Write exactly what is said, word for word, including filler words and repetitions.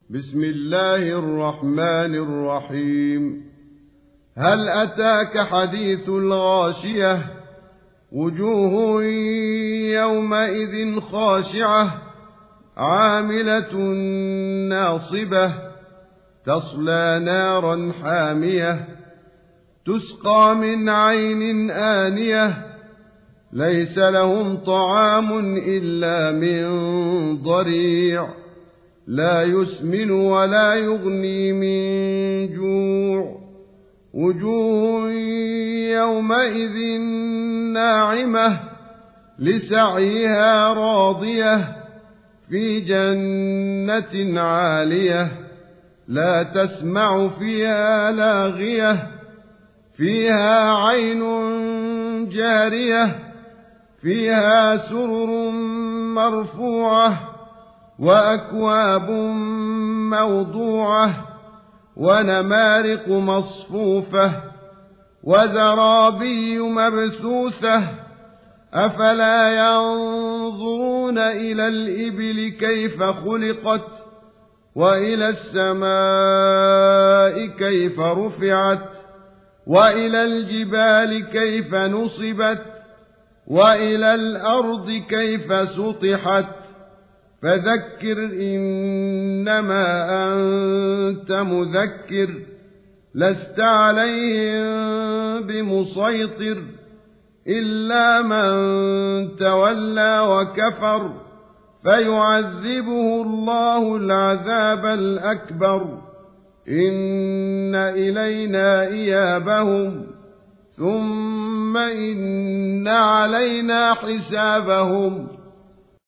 بسم الله الرحمن الرحيم. هل أتاك حديث الغاشية؟ وجوه يومئذ خاشعة عاملة ناصبة تصلى نارا حامية تسقى من عين آنية ليس لهم طعام إلا من ضريع لا يسمن ولا يغني من جوع. وجوه يومئذ ناعمة لسعيها راضية في جنة عالية لا تسمع فيها لاغية فيها عين جارية فيها سرر مرفوعة وأكواب موضوعة ونمارق مصفوفة وزرابي مبثوثة أفلا ينظرون إلى الإبل كيف خلقت وإلى السماء كيف رفعت وإلى الجبال كيف نصبت وإلى الأرض كيف سطحت فذكر إنما أنت مذكر لست عليهم بمسيطر إلا من تولى وكفر فيعذبه الله العذاب الأكبر إن إلينا إيابهم ثم إن علينا حسابهم